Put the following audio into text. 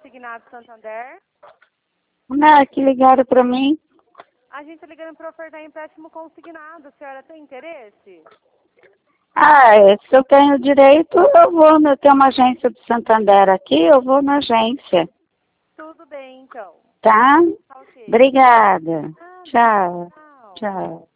Consignado Santander. Não, que ligaram para mim. A gente está ligando para ofertar empréstimo consignado. A senhora tem interesse? Se eu tenho direito, eu vou. Eu tenho uma agência do Santander aqui, eu vou na agência. Tudo bem, então. Tá? Tá ok. Obrigada. Ah, Tchau. tchau. Tchau.